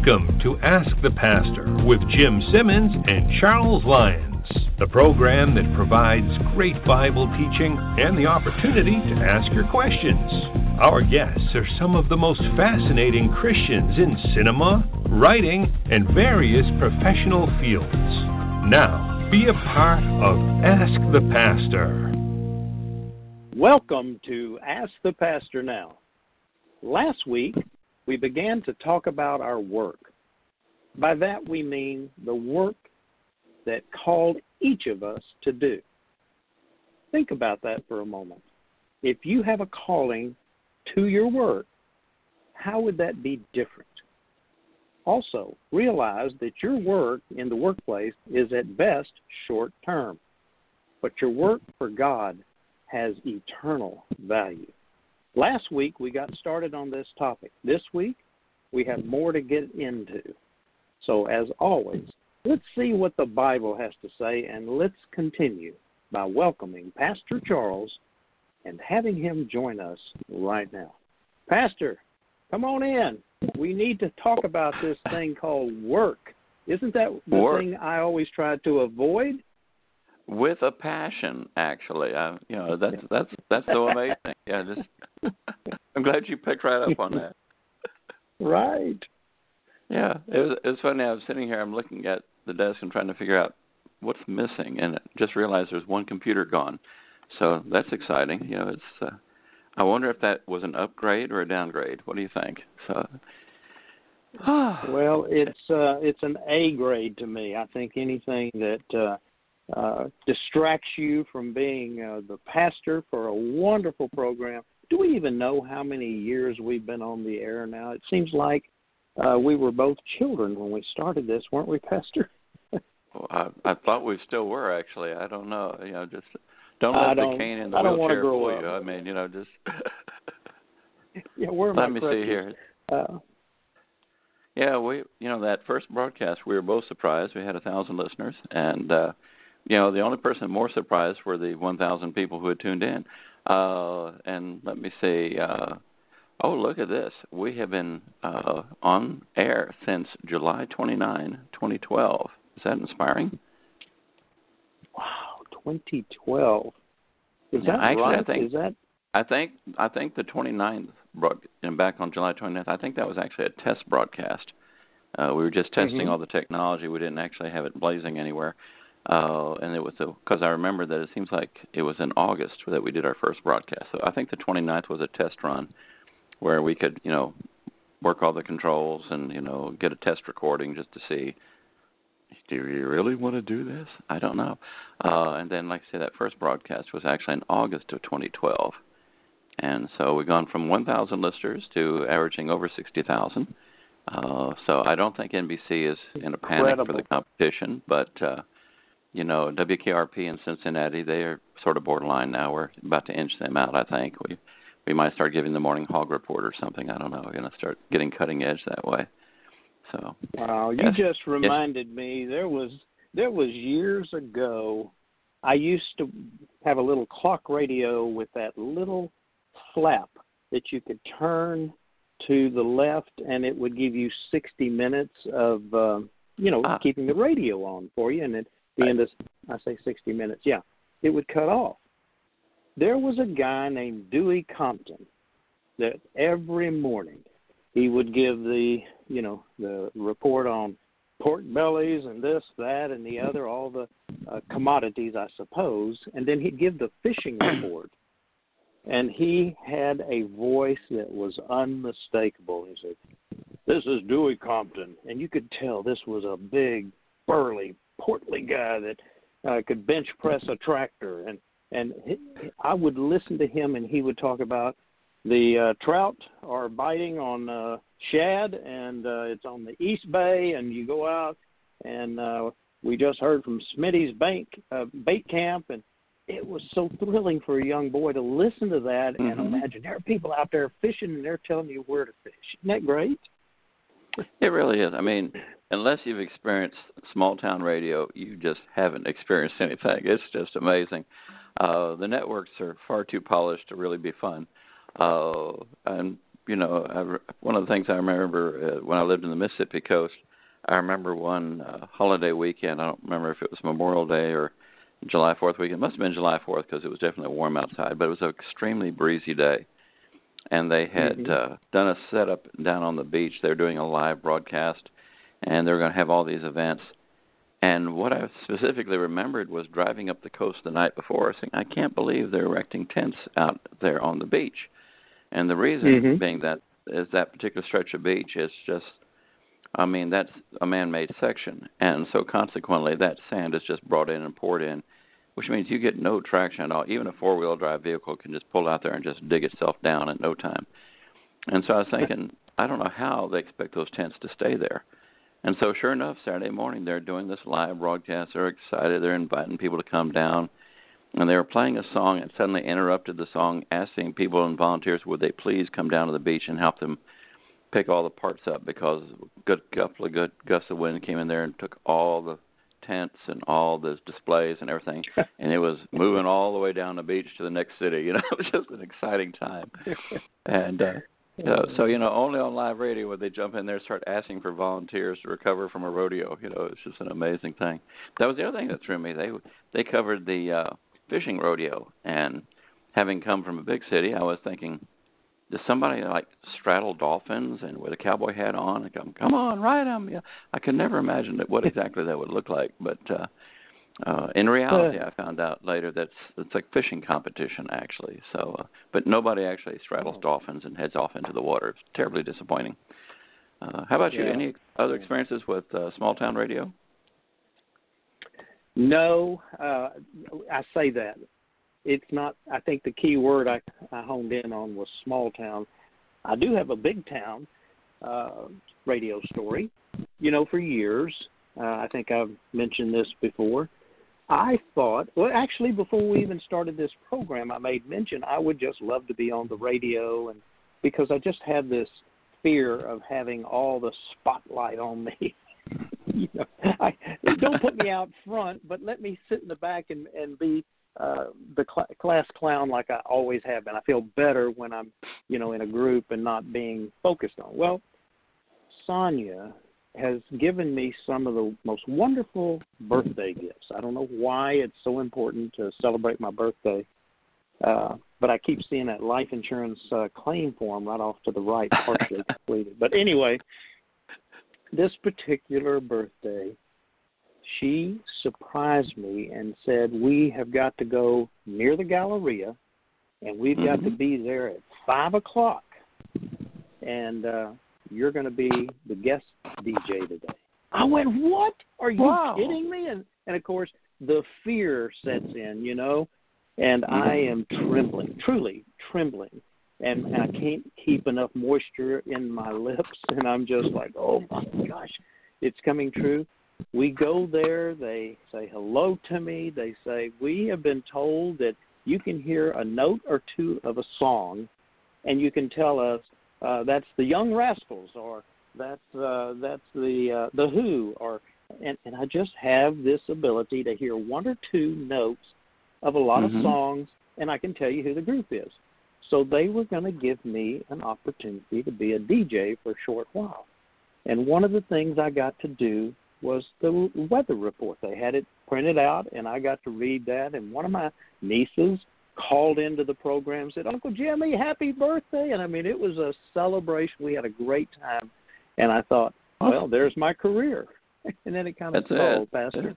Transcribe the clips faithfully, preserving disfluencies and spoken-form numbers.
Welcome to Ask the Pastor with Jim Simmons and Charles Lyons, the program that provides great Bible teaching and the opportunity to ask your questions. Our guests are some of the most fascinating Christians in cinema, writing, and various professional fields. Now, be a part of Ask the Pastor. Welcome to Ask the Pastor Now. Last week, we began to talk about our work. By that we mean the work that called each of us to do. Think about that for a moment. If you have a calling to your work, how would that be different? Also, realize that your work in the workplace is at best short term, but your work for God has eternal value. Last week, we got started on this topic. This week, we have more to get into. So, as always, let's see what the Bible has to say, and let's continue by welcoming Pastor Charles and having him join us right now. Pastor, come on in. We need to talk about this thing called work. Isn't that the work. thing I always try to avoid? With a passion, actually. I, you know, that's that's that's so amazing. Yeah, just I'm glad you picked right up on that. Right. Yeah, it was it was funny. I was sitting here, I'm looking at the desk and trying to figure out what's missing, and just realized there's one computer gone. So that's exciting. You know, it's. Uh, I wonder if that was an upgrade or a downgrade. What do you think? So. Well, it's uh, it's an A grade to me. I think anything that. Uh, Uh, distracts you from being uh, the pastor for a wonderful program. Do we even know how many years we've been on the air now? It seems like uh, we were both children when we started this, weren't we, Pastor? well, I, I thought we still were, actually. I don't know. You know, just don't let don't, the cane in the I don't wheelchair grow fool up. you. I mean, you know, just. yeah, where am let I me crutches? see here. Uh, yeah, we, you know, that first broadcast, we were both surprised. We had a thousand listeners, and. Uh, You know, the only person more surprised were the one thousand people who had tuned in. Uh, and let me see. Uh, oh, look at this. We have been uh, on air since July twenty-ninth, twenty twelve. Is that inspiring? Wow, twenty twelve. Is yeah, that actually, right? I think, Is that... I think I think the twenty-ninth, broad, and back on July twenty-ninth, I think that was actually a test broadcast. Uh, we were just testing mm-hmm. all the technology. We didn't actually have it blazing anywhere. Uh, and it was because I remember that it seems like it was in August that we did our first broadcast. So I think the twenty-ninth was a test run where we could, you know, work all the controls and, you know, get a test recording just to see, do you really want to do this? I don't know. Uh, and then, like I said, that first broadcast was actually in August of twenty twelve. And so we've gone from one thousand listeners to averaging over sixty thousand. Uh, so I don't think N B C is in a panic Incredible. for the competition, but... Uh, You know, W K R P in Cincinnati, they are sort of borderline now. We're about to inch them out, I think. We we might start giving the Morning Hog Report or something. I don't know. We're going to start getting cutting edge that way. So. Wow, you yes, just reminded yes. me, there was there was years ago, I used to have a little clock radio with that little flap that you could turn to the left, and it would give you sixty minutes of, uh, you know, ah. keeping the radio on for you, and it the end of, I say sixty minutes, yeah, it would cut off. There was a guy named Dewey Compton that every morning he would give the, you know, the report on pork bellies and this, that, and the other, all the uh, commodities, I suppose, and then he'd give the fishing report. And he had a voice that was unmistakable. He said, "This is Dewey Compton," and you could tell this was a big, burly, portly guy that uh, could bench press a tractor, and and he, I would listen to him, and he would talk about the uh, trout are biting on uh, shad, and uh, it's on the East Bay, and you go out, and uh, we just heard from Smitty's bank uh, bait camp, and it was so thrilling for a young boy to listen to that mm-hmm. and imagine there are people out there fishing, and they're telling you where to fish. Isn't that great? It really is. I mean, unless you've experienced small-town radio, you just haven't experienced anything. It's just amazing. Uh, the networks are far too polished to really be fun. Uh, and you know, I, one of the things I remember uh, when I lived in the Mississippi coast, I remember one uh, holiday weekend. I don't remember if it was Memorial Day or July fourth weekend. It must have been July fourth because it was definitely warm outside, but it was an extremely breezy day. And they had mm-hmm. uh, done a setup down on the beach. They were doing a live broadcast, and they were going to have all these events. And what I specifically remembered was driving up the coast the night before, saying, I can't believe they're erecting tents out there on the beach. And the reason mm-hmm. being that is that particular stretch of beach is just, I mean, that's a man-made section. And so consequently, that sand is just brought in and poured in, which means you get no traction at all. Even a four-wheel drive vehicle can just pull out there and just dig itself down in no time. And so I was thinking, I don't know how they expect those tents to stay there. And so sure enough, Saturday morning, they're doing this live broadcast. They're excited. They're inviting people to come down. And they were playing a song and suddenly interrupted the song, asking people and volunteers, would they please come down to the beach and help them pick all the parts up, because a good couple of good gusts of wind came in there and took all the tents and all the displays and everything, and it was moving all the way down the beach to the next city. You know, it was just an exciting time. And uh, uh, so, you know, only on live radio would they jump in there and start asking for volunteers to recover from a rodeo. You know, it's just an amazing thing. That was the other thing that threw me. They they covered the uh, fishing rodeo, and having come from a big city, I was thinking, does somebody like straddle dolphins and with a cowboy hat on and come, come on, ride them? Yeah, I could never imagine that, what exactly that would look like. But uh, uh, in reality, I found out later that's it's like fishing competition actually. So, uh, but nobody actually straddles dolphins and heads off into the water. It's terribly disappointing. Uh, how about you? Yeah. Any other experiences with uh, small town radio? No, uh, I say that. It's not, I think the key word I, I honed in on was small town. I do have a big town uh, radio story. You know, for years, uh, I think I've mentioned this before, I thought, well, actually, before we even started this program, I made mention I would just love to be on the radio, and because I just had this fear of having all the spotlight on me. You know, I, don't put me out front, but let me sit in the back and, and be uh, the cl- class clown like I always have been. I feel better when I'm, you know, in a group and not being focused on. Well, Sonia has given me some of the most wonderful birthday gifts. I don't know why it's so important to celebrate my birthday, uh, but I keep seeing that life insurance uh, claim form right off to the right, partially completed. But anyway, this particular birthday, she surprised me and said, we have got to go near the Galleria, and we've mm-hmm. got to be there at five o'clock. And uh, you're going to be the guest D J today. I went, what? Are you wow. kidding me? And, and, of course, the fear sets in, you know, and mm-hmm. I am trembling, truly trembling. And, and I can't keep enough moisture in my lips, and I'm just like, oh, my gosh, it's coming true. We go there. They say hello to me. They say, we have been told that you can hear a note or two of a song, and you can tell us uh, that's the Young Rascals, or that's uh, that's the uh, the Who, or and, and I just have this ability to hear one or two notes of a lot mm-hmm. of songs, and I can tell you who the group is. So they were going to give me an opportunity to be a D J for a short while. And one of the things I got to do was the weather report. They had it printed out, and I got to read that. And one of my nieces called into the program and said, Uncle Jimmy, happy birthday. And, I mean, it was a celebration. We had a great time. And I thought, well, there's my career. And then it kind of stalled, Pastor.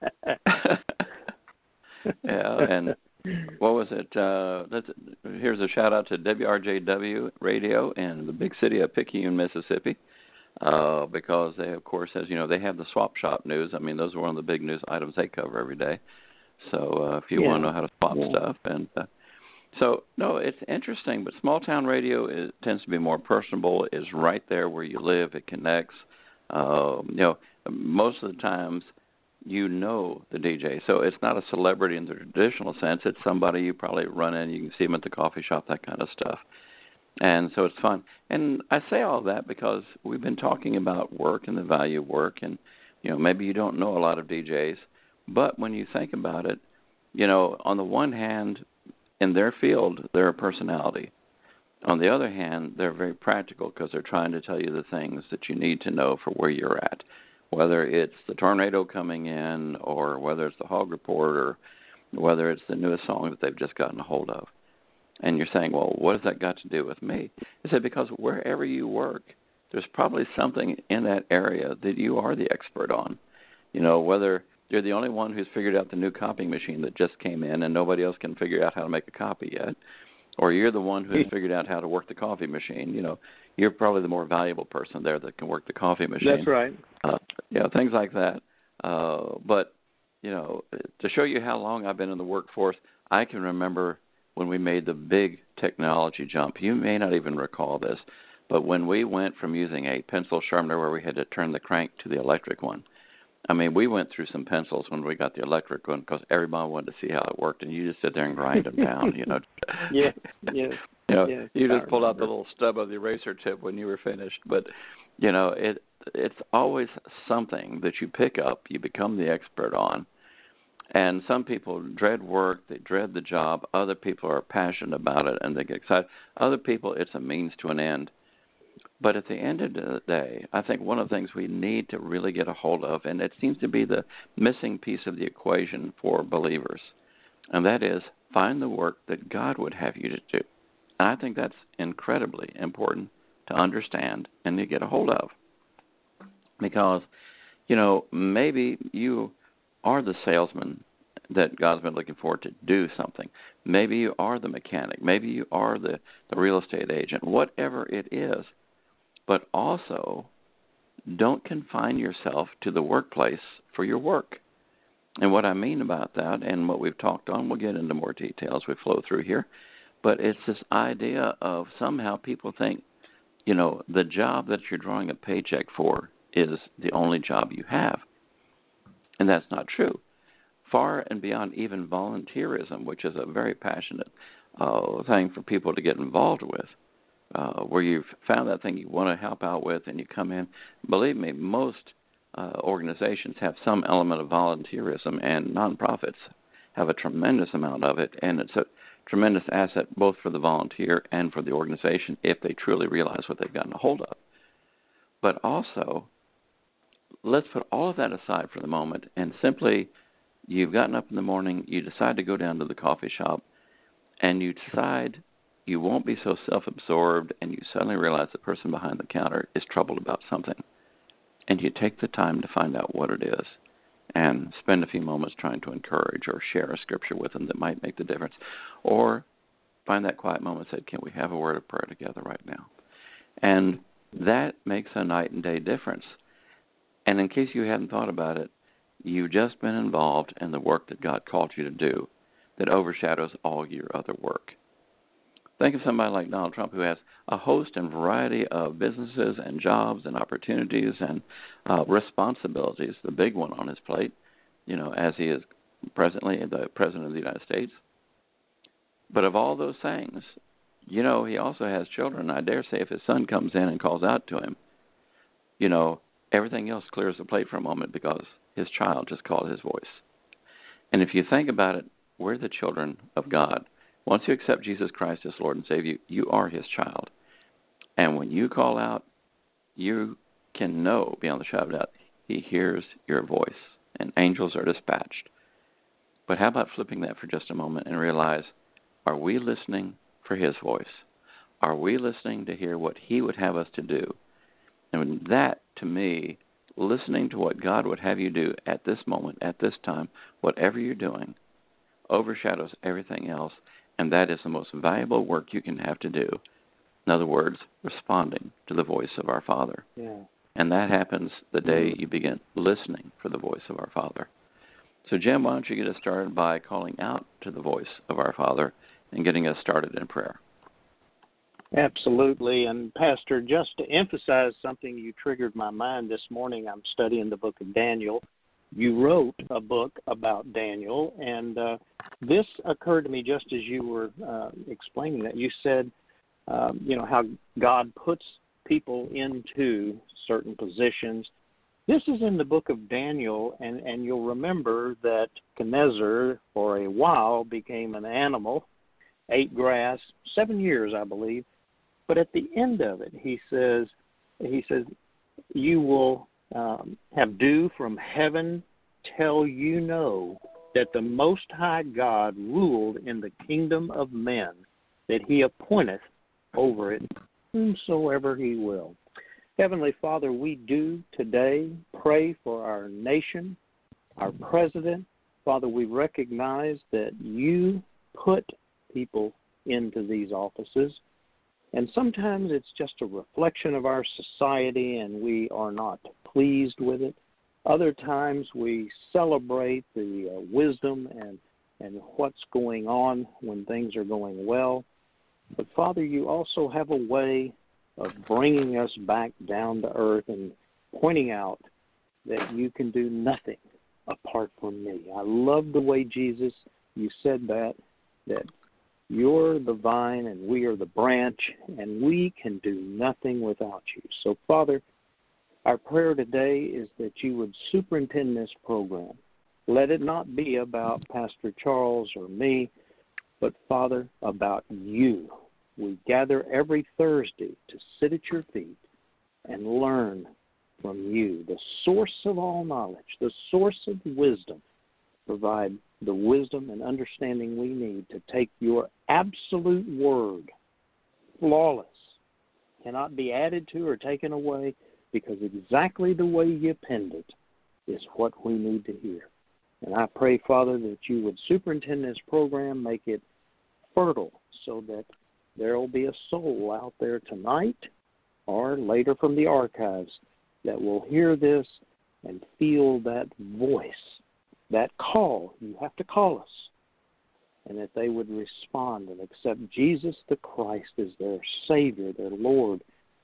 Yeah, and what was it? Uh, let's, here's a shout-out to W R J W Radio in the big city of Picayune, Mississippi, uh, because they, of course, as you know, they have the swap shop news. I mean, those are one of the big news items they cover every day. So uh, if you yeah. want to know how to swap yeah. stuff. and uh, So, no, it's interesting, but small-town radio is, tends to be more personable. It's right there where you live. It connects. Uh, you know, most of the times, you know the D J. So it's not a celebrity in the traditional sense. It's somebody you probably run in. You can see them at the coffee shop, that kind of stuff. And so it's fun. And I say all that because we've been talking about work and the value of work. And, you know, maybe you don't know a lot of D Js. But when you think about it, you know, on the one hand, in their field, they're a personality. On the other hand, they're very practical because they're trying to tell you the things that you need to know for where you're at, whether it's the tornado coming in or whether it's the hog report or whether it's the newest song that they've just gotten a hold of. And you're saying, well, what has that got to do with me? I said, because wherever you work, there's probably something in that area that you are the expert on. You know, whether you're the only one who's figured out the new copying machine that just came in and nobody else can figure out how to make a copy yet, or you're the one who has figured out how to work the coffee machine, you know, you're probably the more valuable person there that can work the coffee machine. That's right. Uh, you know, things like that. Uh, but, you know, to show you how long I've been in the workforce, I can remember when we made the big technology jump. You may not even recall this, but when we went from using a pencil sharpener where we had to turn the crank to the electric one, I mean, we went through some pencils when we got the electric one because everybody wanted to see how it worked, and you just sit there and grind them down, you know. yeah, yeah. You know, yes, you just I pulled remember. out the little stub of the eraser tip when you were finished. But, you know, it it's always something that you pick up, you become the expert on. And some people dread work, they dread the job. Other people are passionate about it and they get excited. Other people, it's a means to an end. But at the end of the day, I think one of the things we need to really get a hold of, and it seems to be the missing piece of the equation for believers, and that is find the work that God would have you to do. And I think that's incredibly important to understand and to get a hold of. Because, you know, maybe you are the salesman that God's been looking for to do something. Maybe you are the mechanic. Maybe you are the, the real estate agent, whatever it is. But also, don't confine yourself to the workplace for your work. And what I mean about that, and what we've talked on, we'll get into more detail as we flow through here, but it's this idea of somehow people think, you know, the job that you're drawing a paycheck for is the only job you have. And that's not true. Far and beyond even volunteerism, which is a very passionate uh, thing for people to get involved with, uh, where you've found that thing you want to help out with and you come in. Believe me, most uh, organizations have some element of volunteerism, and nonprofits have a tremendous amount of it, and it's a tremendous asset both for the volunteer and for the organization if they truly realize what they've gotten a hold of. But also, let's put all of that aside for the moment and simply, you've gotten up in the morning, you decide to go down to the coffee shop, and you decide you won't be so self-absorbed, and you suddenly realize the person behind the counter is troubled about something. And you take the time to find out what it is and spend a few moments trying to encourage or share a scripture with them that might make the difference. Or find that quiet moment and say, can we have a word of prayer together right now? And that makes a night and day difference. And in case you hadn't thought about it, you've just been involved in the work that God called you to do that overshadows all your other work. Think of somebody like Donald Trump, who has a host and variety of businesses and jobs and opportunities and uh, responsibilities, the big one on his plate, you know, as he is presently the President of the United States. But of all those things, you know, he also has children. I dare say if his son comes in and calls out to him, you know, everything else clears the plate for a moment because his child just called his voice. And if you think about it, we're the children of God. Once you accept Jesus Christ as Lord and Savior, you are his child. And when you call out, you can know beyond the shadow of doubt, he hears your voice, and angels are dispatched. But how about flipping that for just a moment and realize, are we listening for his voice? Are we listening to hear what he would have us to do? And that, to me, listening to what God would have you do at this moment, at this time, whatever you're doing, overshadows everything else, and that is the most valuable work you can have to do. In other words, responding to the voice of our Father. Yeah. And that happens the day you begin listening for the voice of our Father. So, Jim, why don't you get us started by calling out to the voice of our Father and getting us started in prayer? Absolutely. And, Pastor, just to emphasize something, you triggered my mind this morning. I'm studying the book of Daniel. You wrote a book about Daniel, and uh, this occurred to me just as you were uh, explaining that. You said, um, you know, how God puts people into certain positions. This is in the book of Daniel, and, and you'll remember that Nebuchadnezzar, for a while, became an animal, ate grass, seven years, I believe, But at the end of it, he says, he says, you will um, have dew from heaven till you know that the Most High God ruled in the kingdom of men, that he appointeth over it whomsoever he will. Heavenly Father, we do today pray for our nation, our president. Father, we recognize that you put people into these offices, and sometimes it's just a reflection of our society and we are not pleased with it. Other times we celebrate the uh, wisdom and, and what's going on when things are going well. But, Father, you also have a way of bringing us back down to earth and pointing out that you can do nothing apart from me. I love the way, Jesus, you said that, that you're the vine and we are the branch, and we can do nothing without you. So, Father, our prayer today is that you would superintend this program. Let it not be about Pastor Charles or me, but, Father, about you. We gather every Thursday to sit at your feet and learn from you, the source of all knowledge, the source of wisdom. Provide the wisdom and understanding we need to take your absolute word, flawless, cannot be added to or taken away, because exactly the way you penned it is what we need to hear. And I pray, Father, that you would superintend this program, make it fertile, so that there will be a soul out there tonight or later from the archives that will hear this and feel that voice, that call. You have to call us. And that they would respond and accept Jesus the Christ as their Savior, their Lord.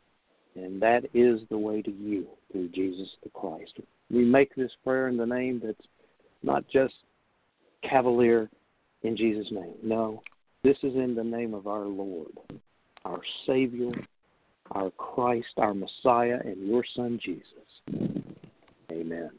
And that is the way to you, through Jesus the Christ. We make this prayer in the name that's not just cavalier, in Jesus' name. No, this is in the name of our Lord, our Savior, our Christ, our Messiah, and your Son, Jesus. Amen.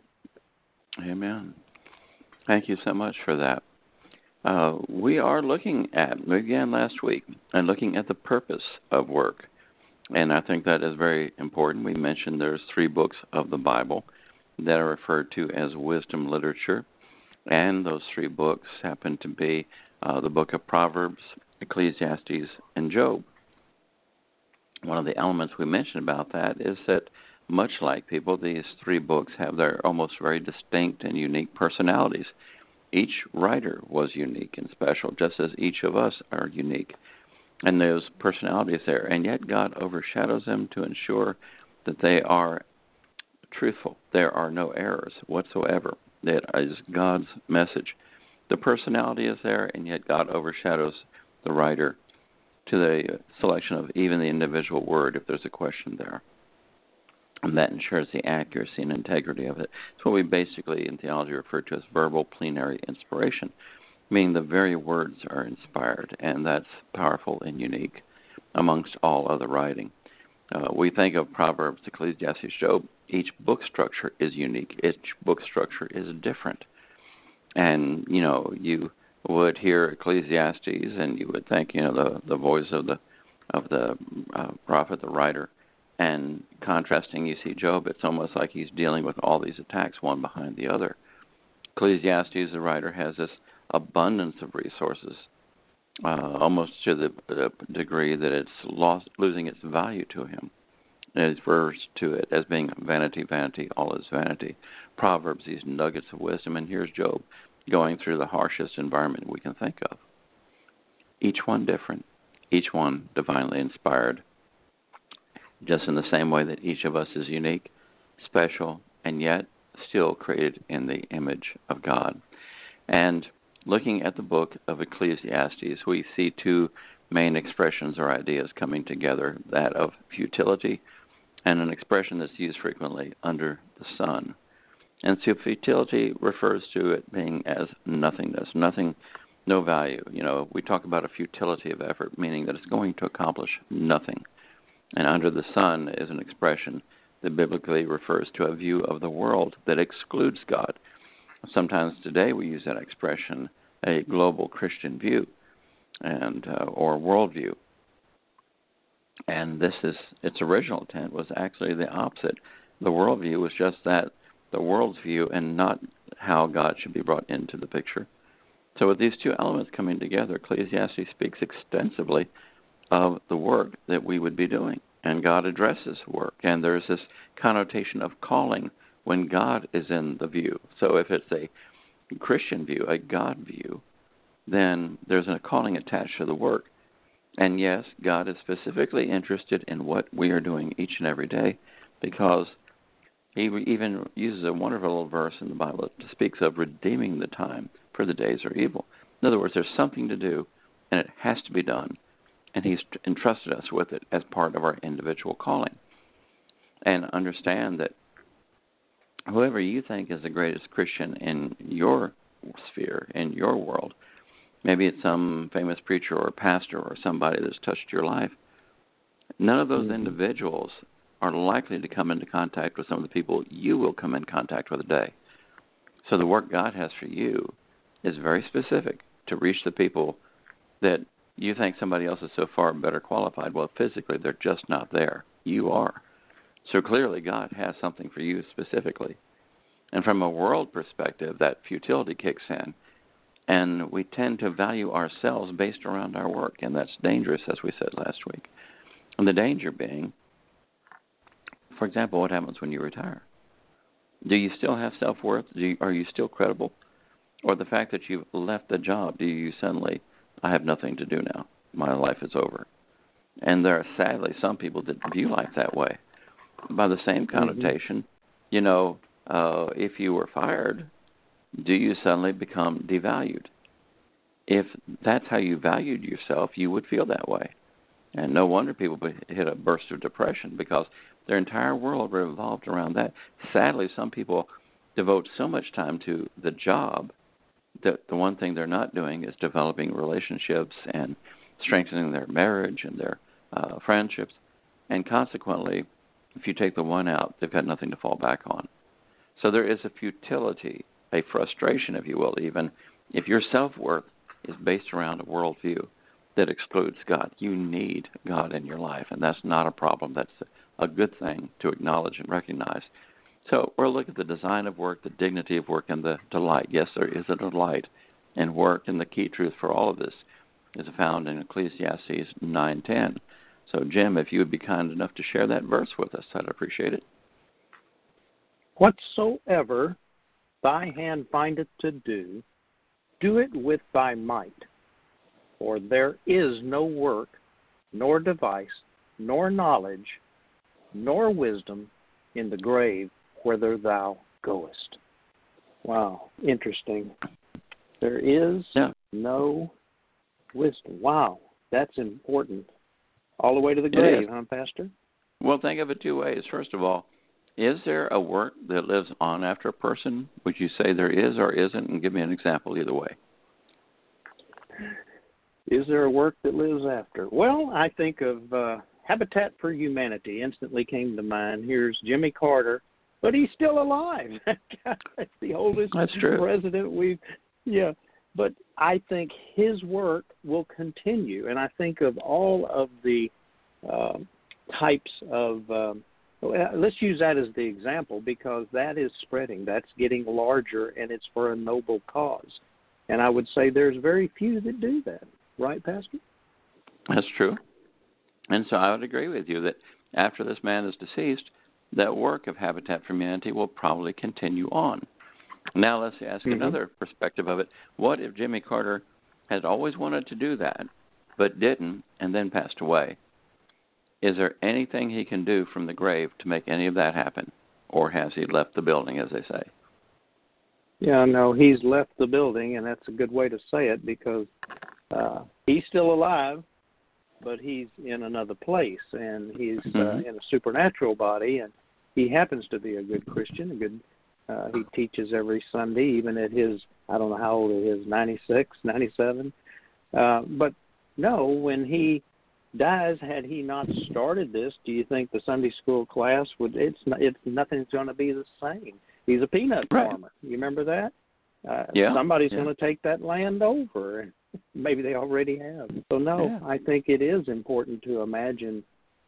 Amen. Thank you so much for that. Uh, we are looking at, we began last week, and looking at the purpose of work. And I think that is very important. We mentioned there's three books of the Bible that are referred to as wisdom literature. And those three books happen to be uh, the book of Proverbs, Ecclesiastes, and Job. One of the elements we mentioned about that is that, much like people, these three books have their almost very distinct and unique personalities. Each writer was unique and special, just as each of us are unique. And those personalities there, and yet God overshadows them to ensure that they are truthful. There are no errors whatsoever. That is God's message. The personality is there, and yet God overshadows the writer to the selection of even the individual word if there's a question there. And that ensures the accuracy and integrity of it. It's what we basically in theology refer to as verbal plenary inspiration, meaning the very words are inspired, and that's powerful and unique amongst all other writing. Uh, we think of Proverbs, Ecclesiastes, Job. Each book structure is unique. Each book structure is different. And, you know, you would hear Ecclesiastes and you would think, you know, the, the voice of the of the uh, prophet, the writer, and contrasting, you see Job, it's almost like he's dealing with all these attacks one behind the other. Ecclesiastes, the writer, has this abundance of resources, uh, almost to the, the degree that it's lost, losing its value to him. And it refers to it as being vanity, vanity, all is vanity. Proverbs, these nuggets of wisdom, and here's Job going through the harshest environment we can think of. Each one different, each one divinely inspired, just in the same way that each of us is unique, special, and yet still created in the image of God. And looking at the book of Ecclesiastes, we see two main expressions or ideas coming together, that of futility and an expression that's used frequently, under the sun. And so futility refers to it being as nothingness, nothing, no value. You know, we talk about a futility of effort, meaning that it's going to accomplish nothing. And under the sun is an expression that biblically refers to a view of the world that excludes God. Sometimes today we use that expression, a global Christian view and uh, or worldview. And this is, its original intent was actually the opposite. The worldview was just that, the world's view, and not how God should be brought into the picture. So with these two elements coming together, Ecclesiastes speaks extensively of the work that we would be doing. And God addresses work. And there's this connotation of calling when God is in the view. So if it's a Christian view, a God view, then there's a calling attached to the work. And yes, God is specifically interested in what we are doing each and every day, because he even uses a wonderful little verse in the Bible that speaks of redeeming the time, for the days are evil. In other words, there's something to do, and it has to be done. And he's entrusted us with it as part of our individual calling. And understand that whoever you think is the greatest Christian in your sphere, in your world, maybe it's some famous preacher or pastor or somebody that's touched your life, none of those mm-hmm. individuals are likely to come into contact with some of the people you will come in contact with today. So the work God has for you is very specific to reach the people that you think somebody else is so far better qualified. Well, physically, they're just not there. You are. So clearly, God has something for you specifically. And from a world perspective, that futility kicks in, and we tend to value ourselves based around our work, and that's dangerous, as we said last week. And the danger being, for example, what happens when you retire? Do you still have self-worth? Do you, are you still credible? Or the fact that you've left the job, do you suddenly, I have nothing to do now. My life is over. And there are sadly some people that view life that way. By the same connotation, mm-hmm. you know, uh, if you were fired, do you suddenly become devalued? If that's how you valued yourself, you would feel that way. And no wonder people hit a burst of depression, because their entire world revolved around that. Sadly, some people devote so much time to the job that the one thing they're not doing is developing relationships and strengthening their marriage and their uh, friendships. And consequently, if you take the one out, they've got nothing to fall back on. So there is a futility, a frustration, if you will, even if your self-worth is based around a worldview that excludes God. You need God in your life, and that's not a problem. That's a good thing to acknowledge and recognize. So we'll look at the design of work, the dignity of work, and the delight. Yes, there is a delight in work, and the key truth for all of this is found in Ecclesiastes nine ten. So, Jim, if you would be kind enough to share that verse with us, I'd appreciate it. Whatsoever thy hand findeth to do, do it with thy might. For there is no work, nor device, nor knowledge, nor wisdom in the grave whither thou goest. Wow, interesting. There is yeah. no wisdom. Wow, that's important. All the way to the grave, huh, Pastor? Well, think of it two ways. First of all, is there a work that lives on after a person? Would you say there is or isn't? And give me an example either way. Is there a work that lives after? Well, I think of uh, Habitat for Humanity instantly came to mind. Here's Jimmy Carter, but he's still alive. That's the oldest That's true. president we've, yeah. But I think his work will continue, and I think of all of the uh, types of, um, let's use that as the example, because that is spreading. That's getting larger, and it's for a noble cause. And I would say there's very few that do that. Right, Pastor? That's true. And so I would agree with you that after this man is deceased, that work of Habitat for Humanity will probably continue on. Now let's ask mm-hmm. another perspective of it. What if Jimmy Carter had always wanted to do that, but didn't, and then passed away? Is there anything he can do from the grave to make any of that happen? Or has he left the building, as they say? Yeah, no, he's left the building, and that's a good way to say it, because uh, he's still alive, but he's in another place, and he's mm-hmm. uh, in a supernatural body, and he happens to be a good Christian, a good Uh, he teaches every Sunday, even at his, I don't know how old he is, ninety-six, ninety-seven. Uh, but no, when he dies, had he not started this, do you think the Sunday school class would, it's, it's nothing's going to be the same. He's a peanut right. farmer. You remember that? Uh, yeah. Somebody's yeah. going to take that land over. Maybe they already have. So, no, yeah. I think it is important to imagine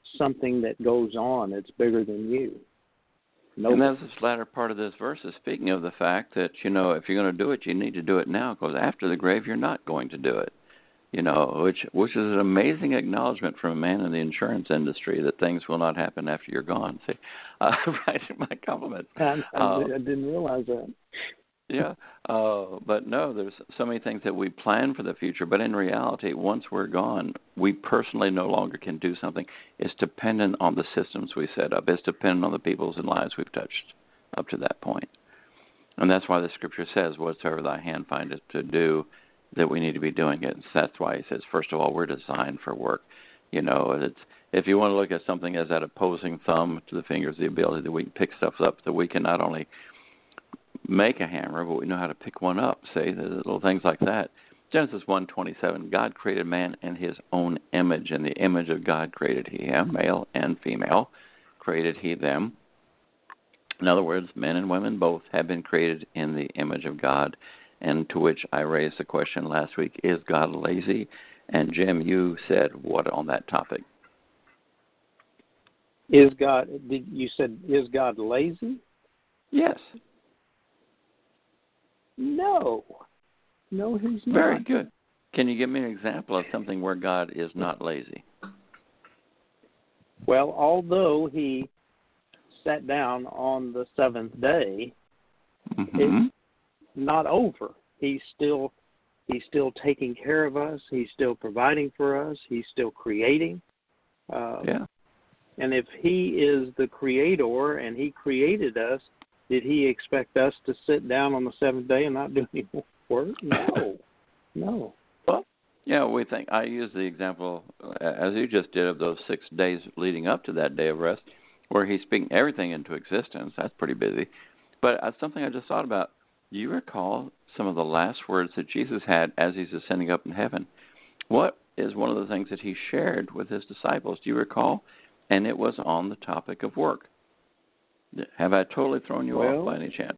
something that goes on that's bigger than you. Nope. And that's this latter part of this verse is speaking of the fact that, you know, if you're going to do it, you need to do it now, because after the grave, you're not going to do it. You know, which which is an amazing acknowledgement from a man in the insurance industry that things will not happen after you're gone. See, uh, right? My compliment. I, I, uh, I didn't realize that. Yeah, uh, but no, there's so many things that we plan for the future, but in reality, once we're gone, we personally no longer can do something. It's dependent on the systems we set up. It's dependent on the peoples and lives we've touched up to that point. And that's why the Scripture says, whatsoever thy hand findeth to do, that we need to be doing it. So that's why he says, first of all, we're designed for work. You know, it's if you want to look at something as that opposing thumb to the fingers, the ability that we can pick stuff up, that we can not only make a hammer, but we know how to pick one up, say, little things like that. Genesis one twenty-seven, God created man in his own image. In the image of God created he him, male and female, created he them. In other words, men and women both have been created in the image of God. And to which I raised the question last week, is God lazy? And Jim, you said what on that topic? Is God, did you said, is God lazy? Yes. No. No, he's not. Very good. Can you give me an example of something where God is not lazy? Well, although he sat down on the seventh day, mm-hmm. it's not over. He's still he's still taking care of us. He's still providing for us. He's still creating. Uh, yeah. And if he is the creator and he created us, did he expect us to sit down on the seventh day and not do any work? No. No. Well, yeah, we think, I use the example, as you just did, of those six days leading up to that day of rest, where he's speaking everything into existence. That's pretty busy. But uh, something I just thought about, do you recall some of the last words that Jesus had as he's ascending up in heaven? What is one of the things that he shared with his disciples? Do you recall? And it was on the topic of work. Have I totally thrown you well, off by any chance?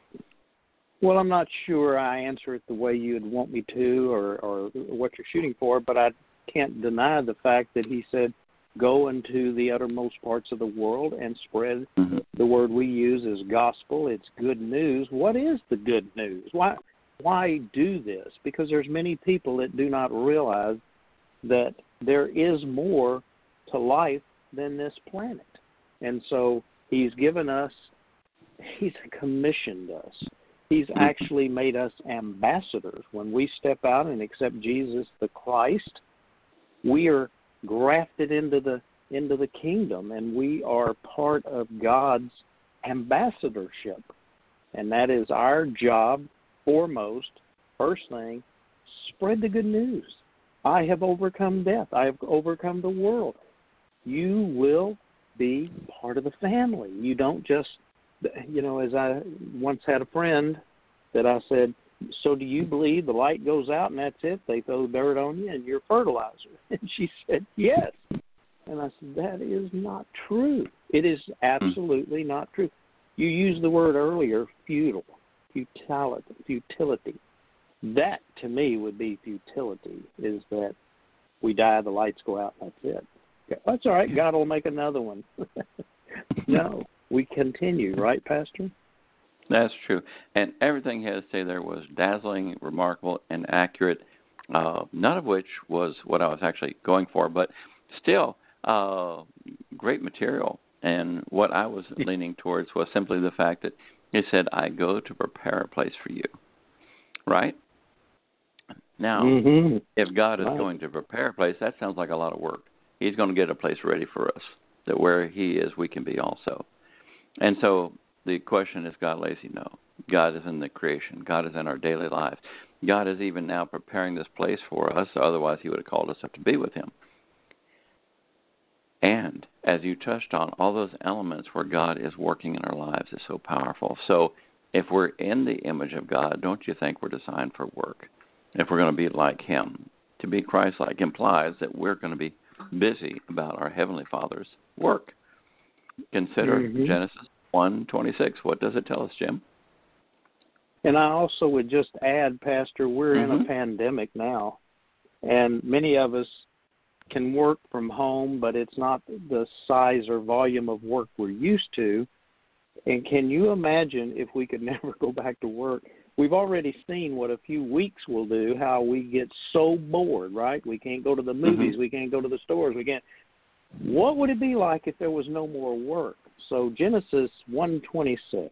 Well, I'm not sure I answer it the way you'd want me to or, or what you're shooting for, but I can't deny the fact that he said, go into the uttermost parts of the world and spread mm-hmm. the word we use is gospel. It's good news. What is the good news? Why why do this? Because there's many people that do not realize that there is more to life than this planet. And so he's given us, he's commissioned us. He's actually made us ambassadors. When we step out and accept Jesus the Christ, we are grafted into the into the kingdom, and we are part of God's ambassadorship. And that is our job, foremost, first thing, spread the good news. I have overcome death. I have overcome the world. You will be part of the family. You don't just, you know, as I once had a friend that I said, so do you believe the light goes out and that's it? They throw dirt on you and you're fertilizer. And she said, yes. And I said, that is not true. It is absolutely not true. You used the word earlier, futile, futility, futility. That, to me, would be futility, is that we die, the lights go out, and that's it. Okay, that's all right. God will make another one. No, we continue, right, Pastor? That's true. And everything he had to say there was dazzling, remarkable, and accurate, uh, none of which was what I was actually going for, but still uh, great material. And what I was leaning towards was simply the fact that he said, I go to prepare a place for you. Right? Now, mm-hmm. if God is right. going to prepare a place, that sounds like a lot of work. He's going to get a place ready for us, that where he is, we can be also. And so the question, is God lazy? No. God is in the creation. God is in our daily lives. God is even now preparing this place for us, otherwise he would have called us up to be with him. And as you touched on, all those elements where God is working in our lives is so powerful. So if we're in the image of God, don't you think we're designed for work? If we're going to be like him, to be Christ-like implies that we're going to be busy about our Heavenly Father's work. Consider mm-hmm. Genesis one twenty-six. What does it tell us, Jim? And I also would just add, Pastor, we're mm-hmm. in a pandemic now, and many of us can work from home, but it's not the size or volume of work we're used to. And can you imagine if we could never go back to work? We've already seen what a few weeks will do, how we get so bored, right? We can't go to the movies. Mm-hmm. We can't go to the stores. We can't. What would it be like if there was no more work? So Genesis one twenty-six,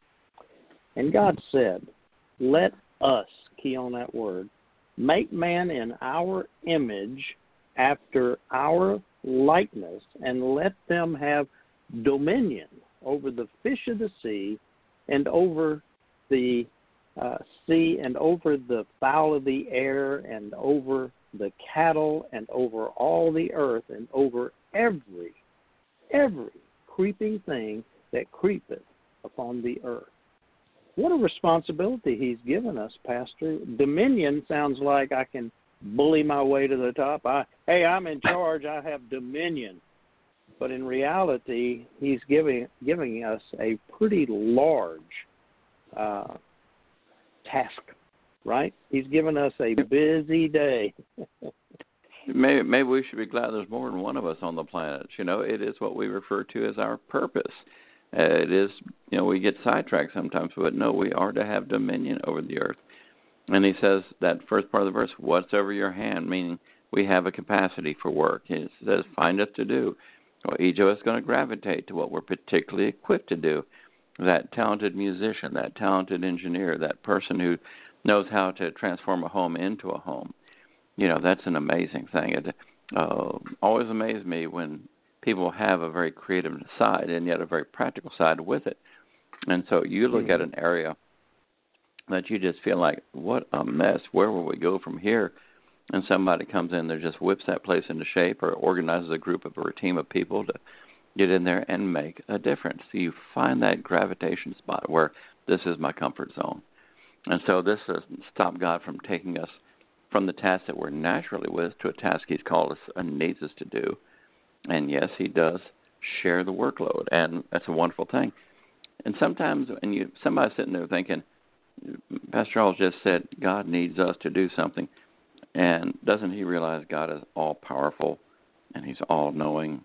and God said, let us, key on that word, make man in our image after our likeness, and let them have dominion over the fish of the sea and over the uh, sea and over the fowl of the air and over the cattle and over all the earth and over every, every creeping thing that creepeth upon the earth. What a responsibility he's given us, Pastor. Dominion sounds like I can bully my way to the top. I, hey, I'm in charge. I have dominion. But in reality, he's giving giving us a pretty large uh, task, right? He's given us a busy day. maybe, maybe we should be glad there's more than one of us on the planet. You know, it is what we refer to as our purpose. Uh, it is, you know, we get sidetracked sometimes, but no, we are to have dominion over the earth. And he says that first part of the verse, what's over your hand, meaning we have a capacity for work. He says, find us to do. Well, each of us is going to gravitate to what we're particularly equipped to do. That talented musician, that talented engineer, that person who knows how to transform a home into a home. You know, that's an amazing thing. It uh, always amazes me when people have a very creative side and yet a very practical side with it. And so you look mm-hmm. at an area that you just feel like, what a mess. Where will we go from here? And somebody comes in there, just whips that place into shape or organizes a group of or a team of people to get in there and make a difference. So you find that gravitation spot where this is my comfort zone. And so this doesn't stop God from taking us from the task that we're naturally with to a task he's called us and needs us to do. And yes, he does share the workload, and that's a wonderful thing. And sometimes when you somebody's sitting there thinking, Pastor Charles just said God needs us to do something, and doesn't he realize God is all-powerful and he's all-knowing?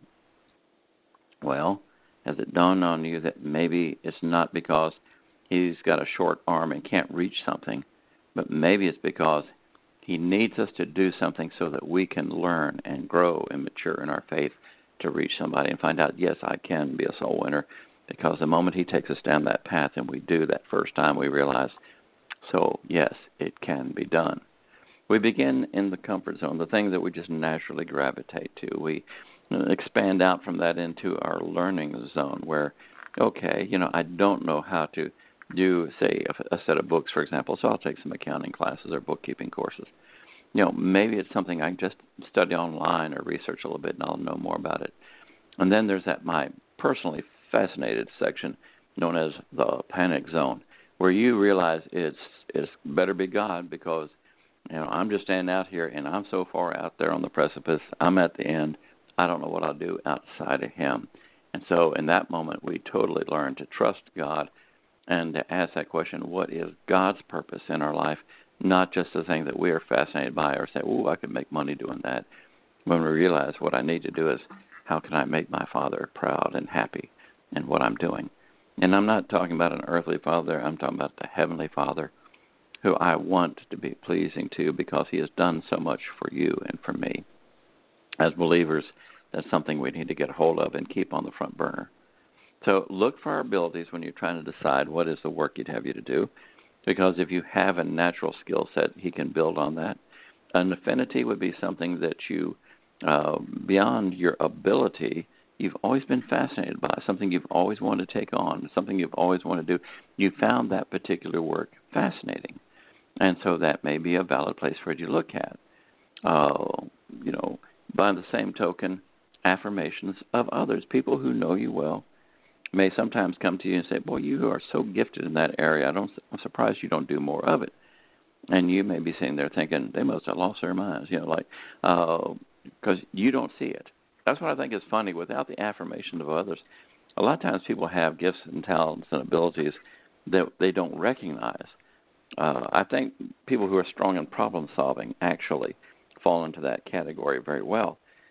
Well, has it dawned on you that maybe it's not because he's got a short arm and can't reach something, but maybe it's because he needs us to do something so that we can learn and grow and mature in our faith to reach somebody and find out, yes, I can be a soul winner, because the moment he takes us down that path and we do that first time, we realize, so, yes, it can be done. We begin in the comfort zone, the things that we just naturally gravitate to. We expand out from that into our learning zone where, okay, you know, I don't know how to do, say, a, a set of books, for example, so I'll take some accounting classes or bookkeeping courses. You know, maybe it's something I can just study online or research a little bit and I'll know more about it. And then there's that my personally fascinated section known as the panic zone, where you realize it's it's better be God, because you know I'm just standing out here and I'm so far out there on the precipice. I'm at the end. I don't know what I'll do outside of him. And so in that moment, we totally learn to trust God and to ask that question, what is God's purpose in our life, not just the thing that we are fascinated by or say, oh, I could make money doing that. When we realize what I need to do is, how can I make my Father proud and happy in what I'm doing? And I'm not talking about an earthly Father. I'm talking about the Heavenly Father, who I want to be pleasing to because he has done so much for you and for me. As believers, that's something we need to get a hold of and keep on the front burner. So look for our abilities when you're trying to decide what is the work he'd have you to do, because if you have a natural skill set, he can build on that. An affinity would be something that you, uh, beyond your ability, you've always been fascinated by, something you've always wanted to take on, something you've always wanted to do. You found that particular work fascinating, and so that may be a valid place for you to look at. Uh, you know, by the same token, affirmations of others, people who know you well, may sometimes come to you and say, boy, you are so gifted in that area. I don't, I'm surprised you don't do more of it. And you may be sitting there thinking, they must have lost their minds, you know, like, because uh, you don't see it. That's what I think is funny. Without the affirmation of others, a lot of times people have gifts and talents and abilities that they don't recognize. Uh, I think people who are strong in problem solving actually fall into that category very well.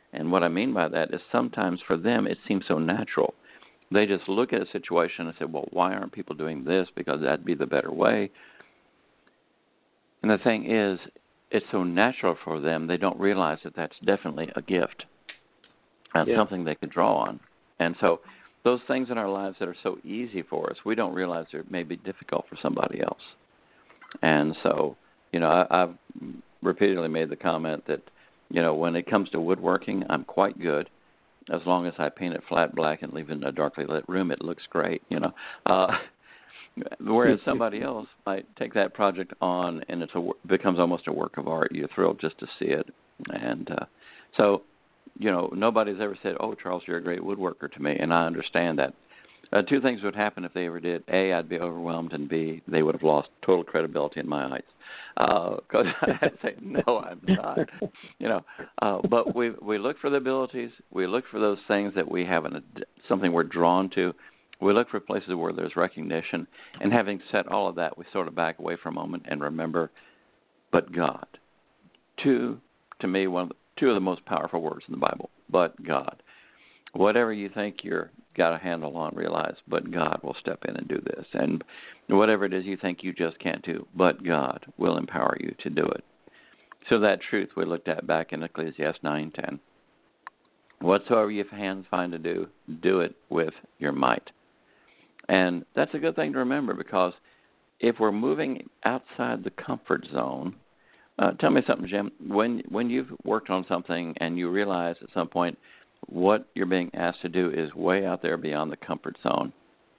And what I mean by that is sometimes for them it seems so natural. They just look at a situation and say, well, why aren't people doing this? Because that'd be the better way. And the thing is, it's so natural for them, they don't realize that that's definitely a gift. And yeah. something they could draw on. And so those things in our lives that are so easy for us, we don't realize they may be difficult for somebody else. And so, you know, I, I've repeatedly made the comment that, you know, when it comes to woodworking, I'm quite good. As long as I paint it flat black and leave it in a darkly lit room, it looks great, you know. Uh, whereas somebody else might take that project on and it becomes almost a work of art. You're thrilled just to see it. And uh, so, you know, nobody's ever said, oh, Charles, you're a great woodworker to me, and I understand that. Uh, two things would happen if they ever did. A, I'd be overwhelmed, and B, they would have lost total credibility in my eyes. Because uh, I'd say, no, I'm not. You know, uh, but we we look for the abilities. We look for those things that we have, in something we're drawn to. We look for places where there's recognition. And having said all of that, we sort of back away for a moment and remember, but God. Two, to me, one of the, two of the most powerful words in the Bible, but God. Whatever you think you're got a handle on, realize, but God will step in and do this. And whatever it is you think you just can't do, but God will empower you to do it. So that truth we looked at back in Ecclesiastes nine ten. Whatsoever your hands find to do, do it with your might. And that's a good thing to remember, because if we're moving outside the comfort zone, uh, tell me something, Jim. When when you've worked on something and you realize at some point what you're being asked to do is way out there beyond the comfort zone,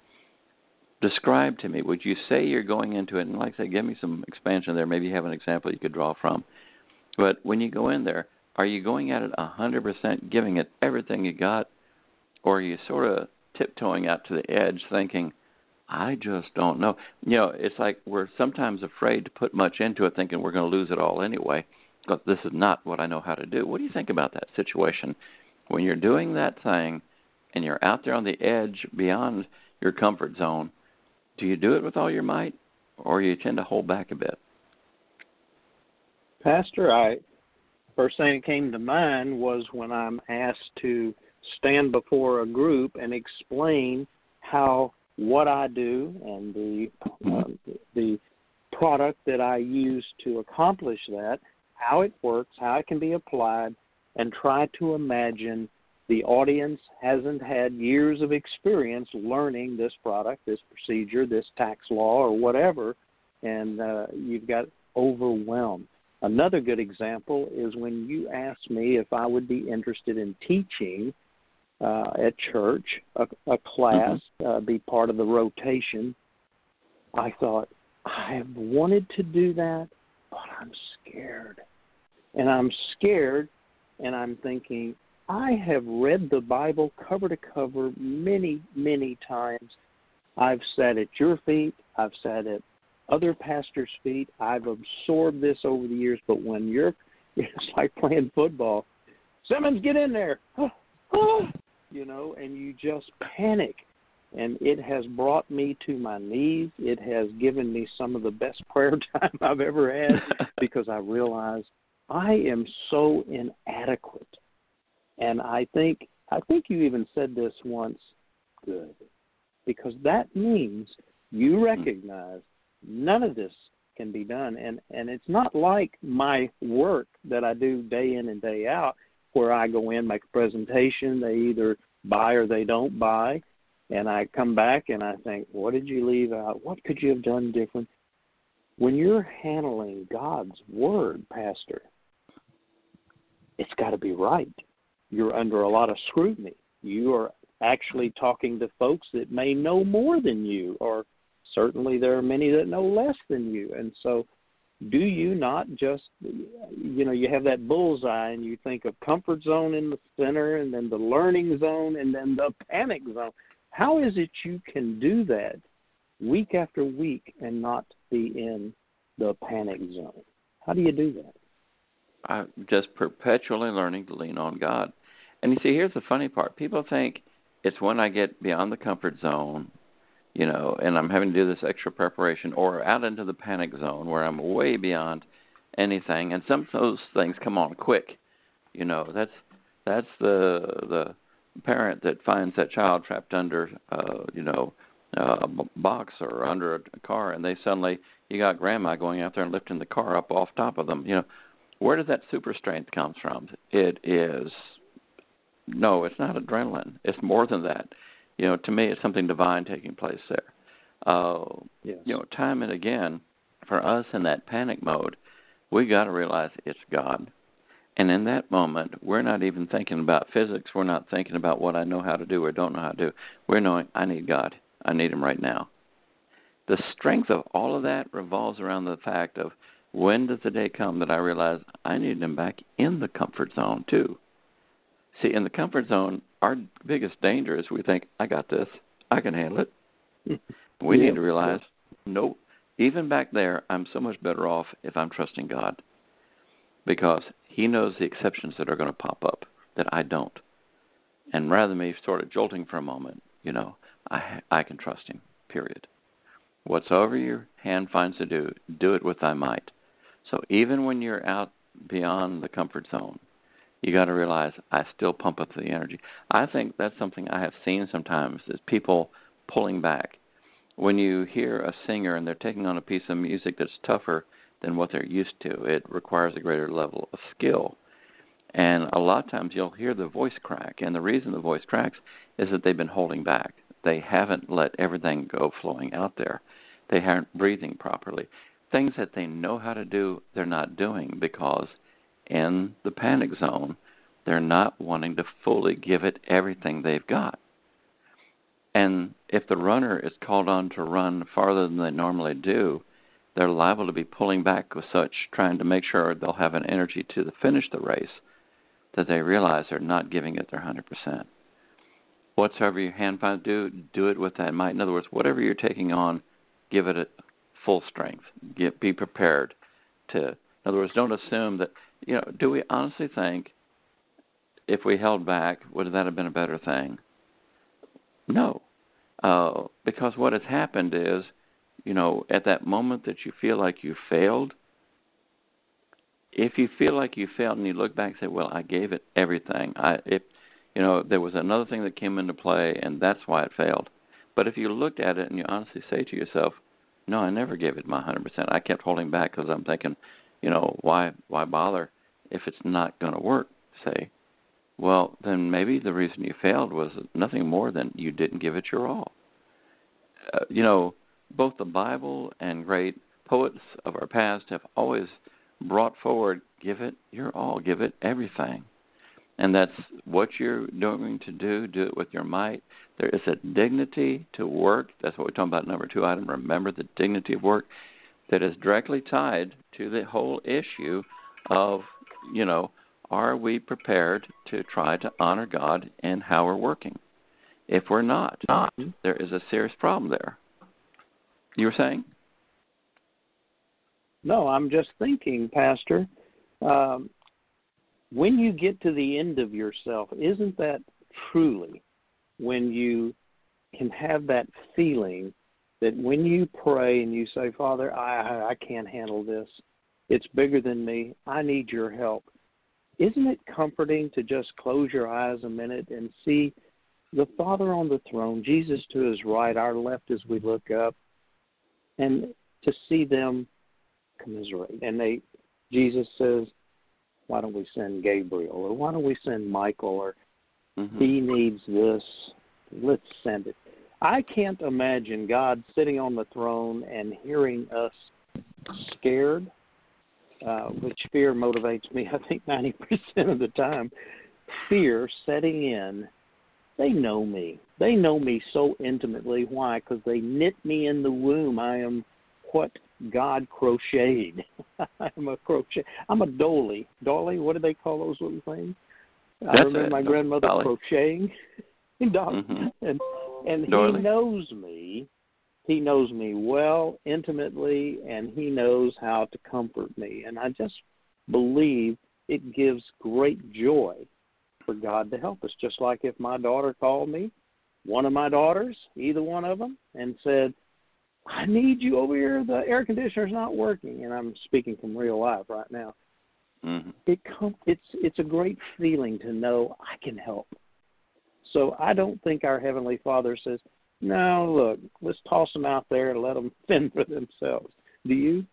describe to me, would you say you're going into it, and like I say, give me some expansion there, maybe you have an example you could draw from, but when you go in there, are you going at it one hundred percent, giving it everything you got, or are you sort of tiptoeing out to the edge thinking, I just don't know? You know, it's like we're sometimes afraid to put much into it thinking we're going to lose it all anyway, because this is not what I know how to do. What do you think about that situation? When you're doing that thing and you're out there on the edge beyond your comfort zone, do you do it with all your might, or you tend to hold back a bit? Pastor, I first thing that came to mind was when I'm asked to stand before a group and explain how what I do and the uh, the product that I use to accomplish that, how it works, how it can be applied, and try to imagine the audience hasn't had years of experience learning this product, this procedure, this tax law, or whatever, and uh, you've got overwhelmed. Another good example is when you asked me if I would be interested in teaching uh, at church, a, a class, mm-hmm. uh, be part of the rotation. I thought, I have wanted to do that, but I'm scared. And I'm scared, and I'm thinking, I have read the Bible cover to cover many, many times. I've sat at your feet. I've sat at other pastors' feet. I've absorbed this over the years, but when you're, it's like playing football. Simmons, get in there. Oh, oh, you know, and you just panic. And it has brought me to my knees. It has given me some of the best prayer time I've ever had because I realize I am so inadequate. And I think I think you even said this once, good, because that means you recognize none of this can be done. And, and it's not like my work that I do day in and day out where I go in, make a presentation, they either buy or they don't buy, and I come back and I think, what did you leave out? What could you have done different? When you're handling God's word, Pastor, it's got to be right. You're under a lot of scrutiny. You are actually talking to folks that may know more than you, or certainly there are many that know less than you. And so do you not just, you know, you have that bullseye and you think of comfort zone in the center and then the learning zone and then the panic zone. How is it you can do that week after week and not be in the panic zone? How do you do that? I'm just perpetually learning to lean on God. And you see, here's the funny part. People think it's when I get beyond the comfort zone, you know, and I'm having to do this extra preparation, or out into the panic zone where I'm way beyond anything. And some of those things come on quick. You know, that's That's the the parent that finds that child trapped under, uh, you know, uh, a box or under a car, and they suddenly, you got grandma going out there and lifting the car up off top of them. You know, where does that super strength come from? It is, no, it's not adrenaline. It's more than that. You know, to me, it's something divine taking place there. Uh, yes. You know, time and again, for us in that panic mode, we got to realize it's God. And in that moment, we're not even thinking about physics. We're not thinking about what I know how to do or don't know how to do. We're knowing I need God. I need him right now. The strength of all of that revolves around the fact of when does the day come that I realize I need him back in the comfort zone too. See, in the comfort zone, our biggest danger is we think, I got this. I can handle it. We yeah. need to realize, no, even back there, I'm so much better off if I'm trusting God, because he knows the exceptions that are going to pop up that I don't. And rather than me sort of jolting for a moment, you know, I I can trust him, period. Whatsoever your hand finds to do, do it with thy might. So even when you're out beyond the comfort zone, you got to realize I still pump up the energy. I think that's something I have seen sometimes, is people pulling back. When you hear a singer and they're taking on a piece of music that's tougher than what they're used to, it requires a greater level of skill. And a lot of times you'll hear the voice crack, and the reason the voice cracks is that they've been holding back. They haven't let everything go flowing out there. They aren't breathing properly. Things that they know how to do, they're not doing, because in the panic zone, they're not wanting to fully give it everything they've got. And if the runner is called on to run farther than they normally do, they're liable to be pulling back with such, trying to make sure they'll have an energy to finish the race, that they realize they're not giving it their one hundred percent. Whatsoever your hand finds to do, do it with that might. In other words, whatever you're taking on, give it a full strength. Get, be prepared to, in other words, don't assume that, you know, do we honestly think if we held back, would that have been a better thing? No. Uh, because what has happened is, you know, at that moment that you feel like you failed, if you feel like you failed and you look back and say, well, I gave it everything. I, if, you know, there was another thing that came into play and that's why it failed. But if you looked at it and you honestly say to yourself, no, I never gave it my one hundred percent. I kept holding back because I'm thinking, you know, why why bother if it's not going to work, say. Well, then maybe the reason you failed was nothing more than you didn't give it your all. Uh, you know, both the Bible and great poets of our past have always brought forward, give it your all, give it everything. And that's what you're going to do. Do it with your might. There is a dignity to work. That's what we're talking about, number two item. Remember the dignity of work that is directly tied to the whole issue of, you know, are we prepared to try to honor God in how we're working? If we're not, mm-hmm. there is a serious problem there. You were saying? No, I'm just thinking, Pastor, um, when you get to the end of yourself, isn't that truly when you can have that feeling that when you pray and you say, Father, I, I can't handle this. It's bigger than me. I need your help. Isn't it comforting to just close your eyes a minute and see the Father on the throne, Jesus to his right, our left as we look up, and to see them commiserate? And they, Jesus says, why don't we send Gabriel, or why don't we send Michael, or mm-hmm. he needs this, let's send it. I can't imagine God sitting on the throne and hearing us scared, uh, which fear motivates me, I think, ninety percent of the time. Fear setting in. They know me. They know me so intimately. Why? Because they knit me in the womb. I am what God crocheted. I'm a crochet. I'm a dolly. Dolly, what do they call those little things? That's I remember it. my grandmother Dolly. crocheting. Dolly. Mm-hmm. And and Dolly. he knows me. He knows me well, intimately, and he knows how to comfort me. And I just believe it gives great joy for God to help us. Just like if my daughter called me, one of my daughters, either one of them, and said, I need you over here. The air conditioner's not working. And I'm speaking from real life right now. Mm-hmm. It com- it's it's a great feeling to know I can help. So I don't think our Heavenly Father says, no, look, let's toss them out there and let them fend for themselves. Do you?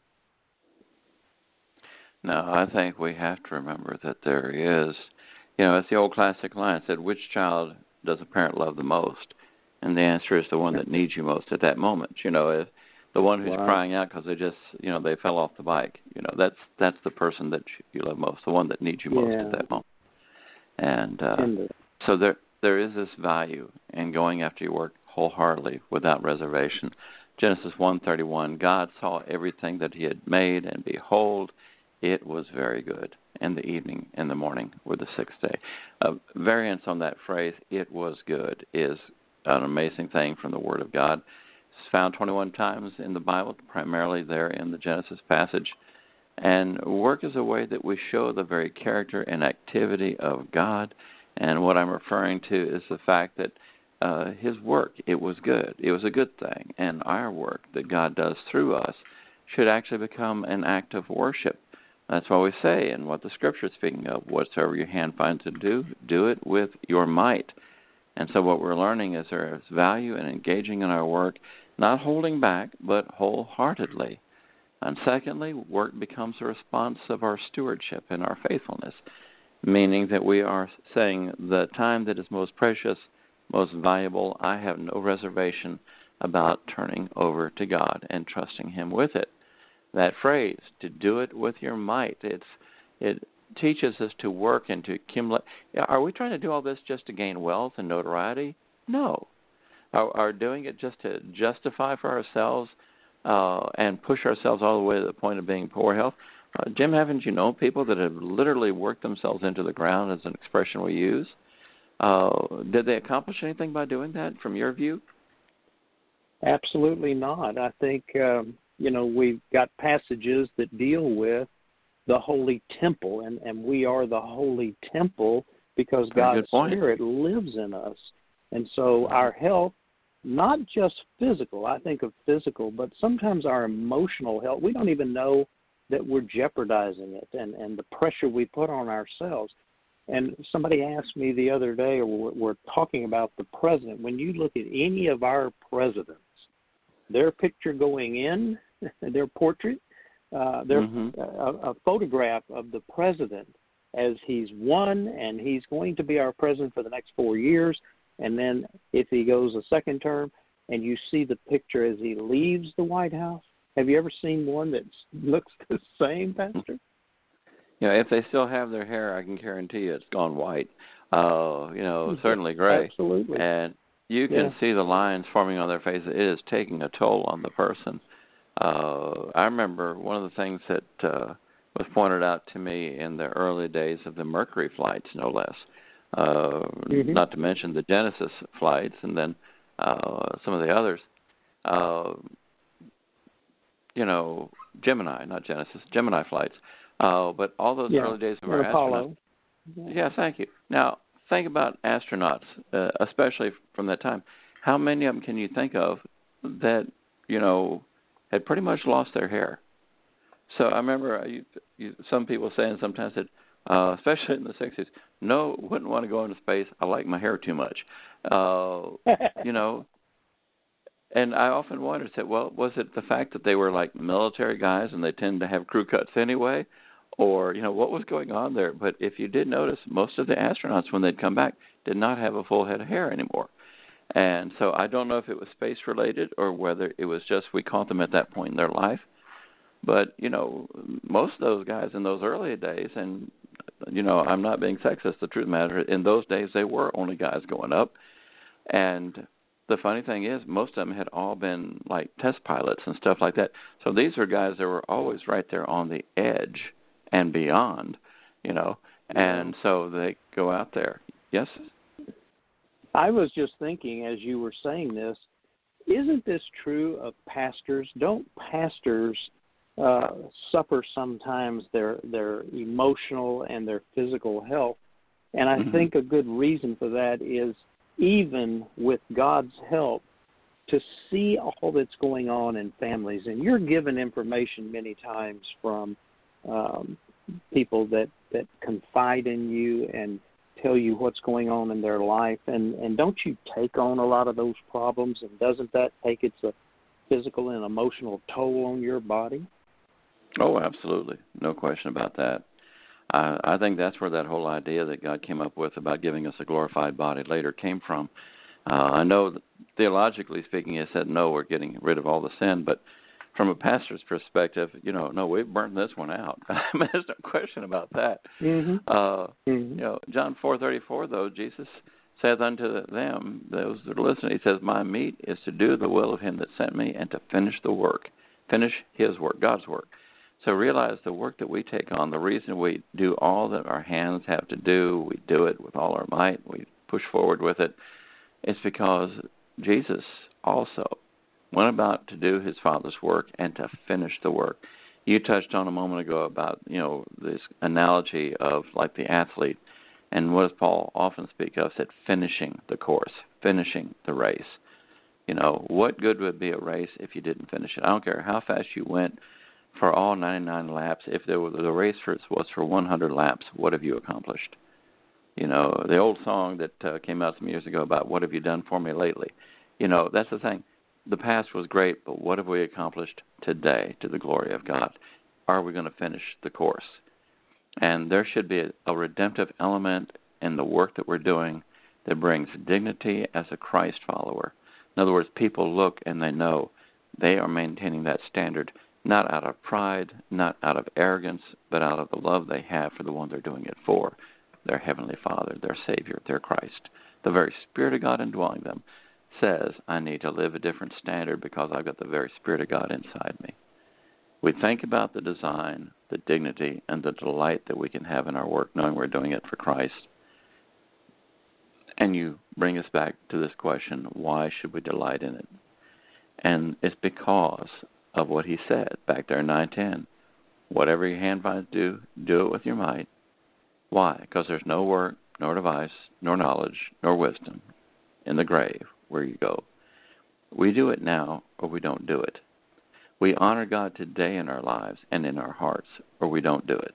No, I think we have to remember that there is, you know, it's the old classic line, it said, which child does a parent love the most? And the answer is the one that needs you most at that moment. You know, if the one who's Right. crying out because they just, you know, they fell off the bike. You know, that's that's the person that you love most, the one that needs you most Yeah. at that moment. And uh, And, so there there is this value in going after your work wholeheartedly without reservation. Genesis one thirty-one, God saw everything that he had made, and behold, it was very good. And the evening and the morning were the sixth day. Uh, variants on that phrase, it was good, is an amazing thing from the Word of God. It's found twenty-one times in the Bible, primarily there in the Genesis passage. And work is a way that we show the very character and activity of God. And what I'm referring to is the fact that uh, his work, it was good. It was a good thing. And our work that God does through us should actually become an act of worship. That's what we say and what the Scripture is speaking of. Whatsoever your hand finds to do, do it with your might. And so what we're learning is there is value in engaging in our work, not holding back, but wholeheartedly. And secondly, work becomes a response of our stewardship and our faithfulness, meaning that we are saying the time that is most precious, most valuable, I have no reservation about turning over to God and trusting him with it. That phrase, to do it with your might, it's it teaches us to work and to accumulate. Are we trying to do all this just to gain wealth and notoriety? No. Are, are doing it just to justify for ourselves uh, and push ourselves all the way to the point of being poor health? Uh, Jim, haven't you known people that have literally worked themselves into the ground, as an expression we use? Uh, did they accomplish anything by doing that, from your view? Absolutely not. I think, um, you know, we've got passages that deal with the holy temple, and, and we are the holy temple because Very God's Spirit lives in us. And so our health, not just physical, I think of physical, but sometimes our emotional health, we don't even know that we're jeopardizing it, and, and the pressure we put on ourselves. And somebody asked me the other day, or we're, we're talking about the president. When you look at any of our presidents, their picture going in, their portrait, uh, their mm-hmm. a, a photograph of the president as he's won and he's going to be our president for the next four years. And then if he goes a second term, and you see the picture as he leaves the White House. Have you ever seen one that looks the same, Pastor? You know, if they still have their hair, I can guarantee you it's gone white. Uh, you know, certainly gray. Absolutely. And you can yeah. see the lines forming on their face. It is taking a toll on the person. Uh, I remember one of the things that uh, was pointed out to me in the early days of the Mercury flights, no less. Uh, mm-hmm. Not to mention the Genesis flights, and then uh, some of the others. Uh, you know, Gemini, not Genesis, Gemini flights. Uh, but all those yeah. early days of or our Apollo. astronauts. Yeah, thank you. Now, think about astronauts, uh, especially from that time. How many of them can you think of that, you know, had pretty much lost their hair? So I remember you, you, some people saying sometimes that, uh, especially in the sixties, no, wouldn't want to go into space. I like my hair too much. Uh, you know, and I often wondered, said, well, was it the fact that they were like military guys and they tend to have crew cuts anyway? Or, you know, what was going on there? But if you did notice, most of the astronauts, when they'd come back, did not have a full head of hair anymore. And so I don't know if it was space-related or whether it was just we caught them at that point in their life. But, you know, most of those guys in those early days, and, you know, I'm not being sexist, the truth of the matter, in those days they were only guys going up. And the funny thing is, most of them had all been, like, test pilots and stuff like that. So these are guys that were always right there on the edge and beyond, you know, and so they go out there. Yes? I was just thinking as you were saying this, isn't this true of pastors? Don't pastors uh, suffer sometimes their their emotional and their physical health? And I mm-hmm. think a good reason for that is even with God's help, to see all that's going on in families. And you're given information many times from um, people that, that confide in you and tell you what's going on in their life, and, and don't you take on a lot of those problems, and doesn't that take its a physical and emotional toll on your body? Oh, absolutely. No question about that. I, I think that's where that whole idea that God came up with about giving us a glorified body later came from. Uh, I know that theologically speaking, he said, no, we're getting rid of all the sin, but from a pastor's perspective, you know, no, we've burnt this one out. I mean, there's no question about that. Mm-hmm. Uh, mm-hmm. You know, John four thirty-four, though, Jesus saith unto them, those that are listening, he says, my meat is to do the will of him that sent me and to finish the work, finish his work, God's work. So realize the work that we take on, the reason we do all that our hands have to do, we do it with all our might, we push forward with it, it's because Jesus also went about to do his Father's work and to finish the work. You touched on a moment ago about, you know, this analogy of like the athlete, and what does Paul often speak of? Said finishing the course, finishing the race. You know, what good would be a race if you didn't finish it? I don't care how fast you went for all ninety-nine laps. If there was the race for, was for one hundred laps, what have you accomplished? You know, the old song that uh, came out some years ago about what have you done for me lately? You know, that's the thing. The past was great, but what have we accomplished today to the glory of God? Are we going to finish the course? And there should be a, a redemptive element in the work that we're doing that brings dignity as a Christ follower. In other words, people look and they know they are maintaining that standard, not out of pride, not out of arrogance, but out of the love they have for the one they're doing it for, their Heavenly Father, their Savior, their Christ. The very Spirit of God indwelling them says, I need to live a different standard because I've got the very Spirit of God inside me. We think about the design, the dignity, and the delight that we can have in our work, knowing we're doing it for Christ. And you bring us back to this question, why should we delight in it? And it's because of what he said back there in nine ten. Whatever your hand finds to do, do it with your might. Why? Because there's no work, nor device, nor knowledge, nor wisdom in the grave where you go. We do it now, or we don't do it. We honor God today in our lives and in our hearts, or we don't do it.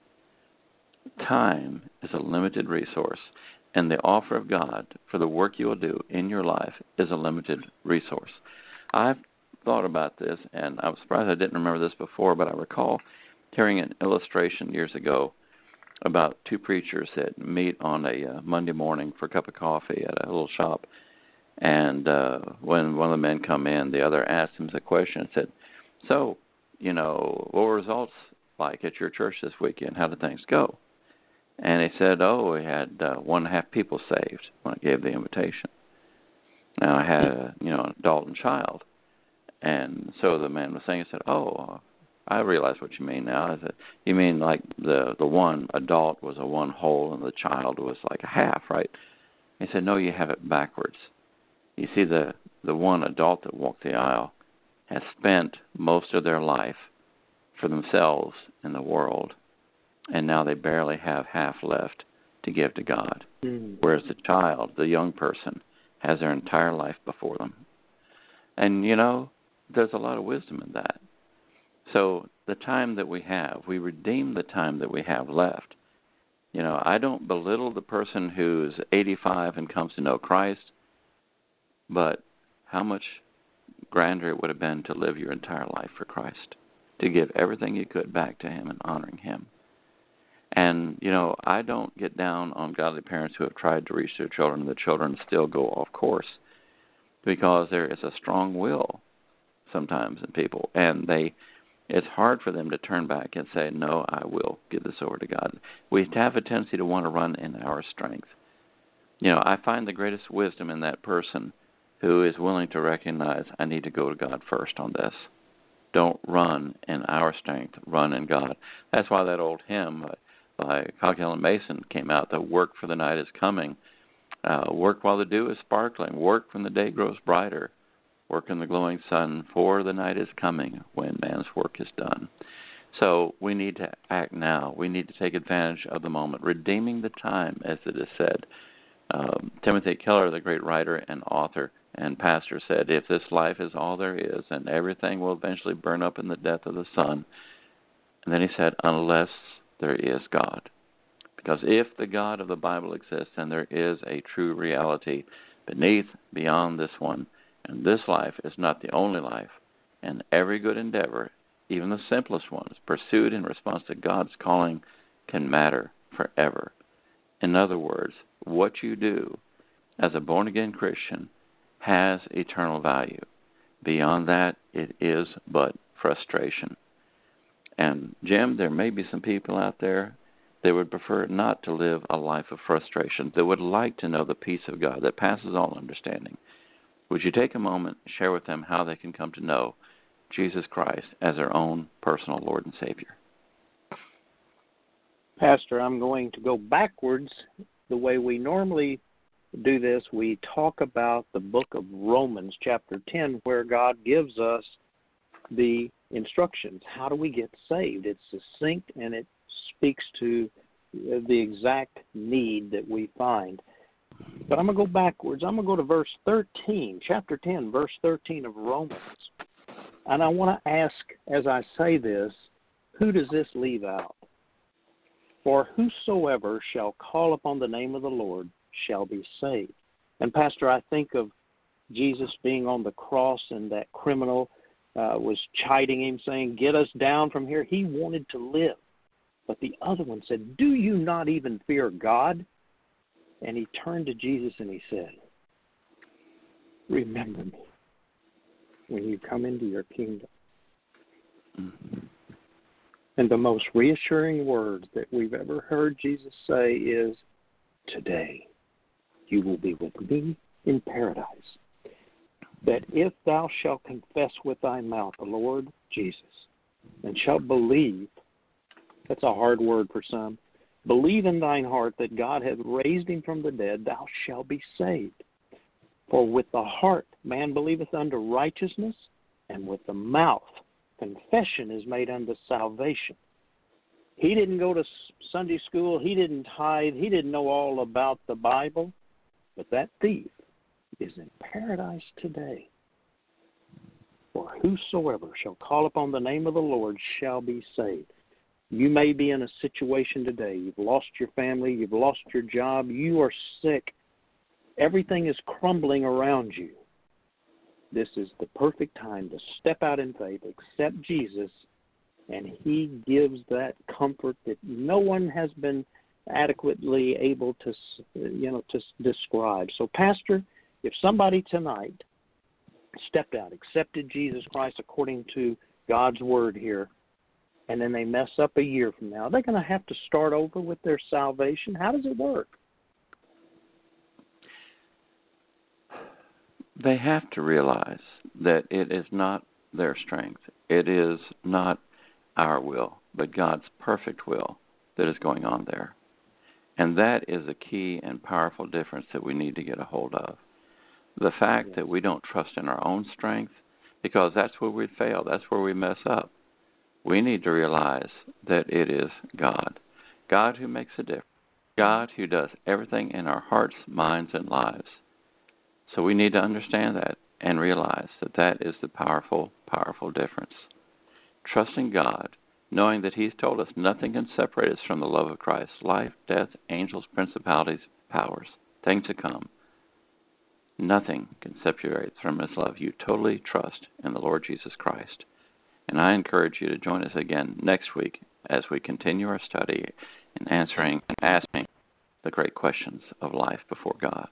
Time is a limited resource, and the offer of God for the work you will do in your life is a limited resource. I've thought about this, and I was surprised I didn't remember this before, but I recall hearing an illustration years ago about two preachers that meet on a uh, Monday morning for a cup of coffee at a little shop. And uh, when one of the men come in, the other asked him the question and said, so, you know, what were results like at your church this weekend? How did things go? And he said, oh, we had uh, one and a half people saved when I gave the invitation. Now I had, a, you know, an adult and child. And so the man was saying, he said, oh, I realize what you mean now. I said, you mean like the, the one adult was a one whole and the child was like a half, right? He said, no, you have it backwards. You see, the, the one adult that walked the aisle has spent most of their life for themselves in the world, and now they barely have half left to give to God. Mm. Whereas the child, the young person, has their entire life before them. And, you know, there's a lot of wisdom in that. So the time that we have, we redeem the time that we have left. You know, I don't belittle the person who's eighty-five and comes to know Christ, but how much grander it would have been to live your entire life for Christ, to give everything you could back to him and honoring him. And, you know, I don't get down on godly parents who have tried to reach their children and the children still go off course, because there is a strong will sometimes in people, and they it's hard for them to turn back and say, no, I will give this over to God. We have a tendency to want to run in our strength. You know, I find the greatest wisdom in that person who is willing to recognize, I need to go to God first on this. Don't run in our strength, run in God. That's why that old hymn by Coghill and Mason came out, the work for the night is coming. Uh, work while the dew is sparkling. Work when the day grows brighter. Work in the glowing sun, for the night is coming when man's work is done. So we need to act now. We need to take advantage of the moment, redeeming the time, as it is said. Um, Timothy Keller, the great writer and author and pastor, said, if this life is all there is, and everything will eventually burn up in the death of the sun. And then he said, unless there is God. Because if the God of the Bible exists, then there is a true reality beneath, beyond this one. And this life is not the only life. And every good endeavor, even the simplest ones, pursued in response to God's calling, can matter forever. In other words, what you do as a born-again Christian has eternal value. Beyond that, it is but frustration. And, Jim, there may be some people out there that would prefer not to live a life of frustration, that would like to know the peace of God that passes all understanding. Would you take a moment and share with them how they can come to know Jesus Christ as their own personal Lord and Savior? Pastor, I'm going to go backwards the way we normally do this. We talk about the book of Romans, chapter ten, where God gives us the instructions. How do we get saved? It's succinct and it speaks to the exact need that we find. But I'm going to go backwards. I'm going to go to verse thirteen, chapter ten, verse thirteen of Romans. And I want to ask, as I say this, who does this leave out? For whosoever shall call upon the name of the Lord shall be saved. And, Pastor, I think of Jesus being on the cross and that criminal uh, was chiding him, saying, get us down from here. He wanted to live. But the other one said, do you not even fear God? And he turned to Jesus and he said, remember me when you come into your kingdom. Mm-hmm. And the most reassuring words that we've ever heard Jesus say is, today you will be with me in paradise. That if thou shalt confess with thy mouth the Lord Jesus, and shalt believe, that's a hard word for some, believe in thine heart that God hath raised him from the dead, thou shalt be saved. For with the heart man believeth unto righteousness, and with the mouth confession is made unto salvation. He didn't go to Sunday school. He didn't tithe. He didn't know all about the Bible. But that thief is in paradise today. For whosoever shall call upon the name of the Lord shall be saved. You may be in a situation today. You've lost your family. You've lost your job. You are sick. Everything is crumbling around you. This is the perfect time to step out in faith, accept Jesus, and he gives that comfort that no one has been adequately able to, you know, to describe. So, Pastor, if somebody tonight stepped out, accepted Jesus Christ according to God's word here, and then they mess up a year from now, are they going to have to start over with their salvation? How does it work? They have to realize that it is not their strength. It is not our will, but God's perfect will that is going on there. And that is a key and powerful difference that we need to get a hold of. The fact yes. that we don't trust in our own strength, because that's where we fail, that's where we mess up. We need to realize that it is God. God who makes a difference. God who does everything in our hearts, minds, and lives. So we need to understand that and realize that that is the powerful, powerful difference. Trusting God, knowing that he's told us nothing can separate us from the love of Christ, life, death, angels, principalities, powers, things to come. Nothing can separate us from his love. You totally trust in the Lord Jesus Christ. And I encourage you to join us again next week as we continue our study in answering and asking the great questions of life before God.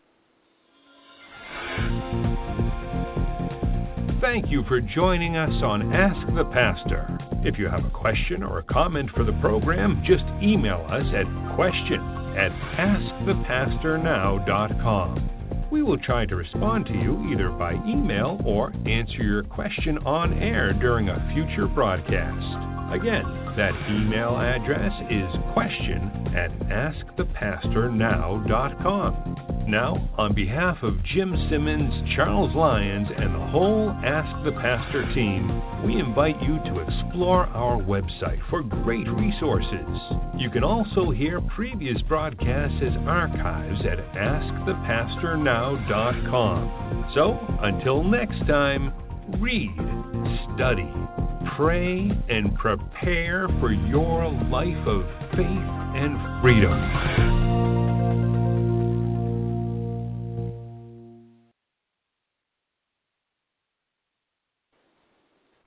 Thank you for joining us on Ask the Pastor. If you have a question or a comment for the program, just email us at question at ask the pastor now dot com. We will try to respond to you either by email or answer your question on air during a future broadcast. Again, that email address is question at ask the pastor now dot com. Now, on behalf of Jim Simmons, Charles Lyons, and the whole Ask the Pastor team, we invite you to explore our website for great resources. You can also hear previous broadcasts as archives at ask the pastor now dot com. So, until next time, read, study, pray, and prepare for your life of faith and freedom.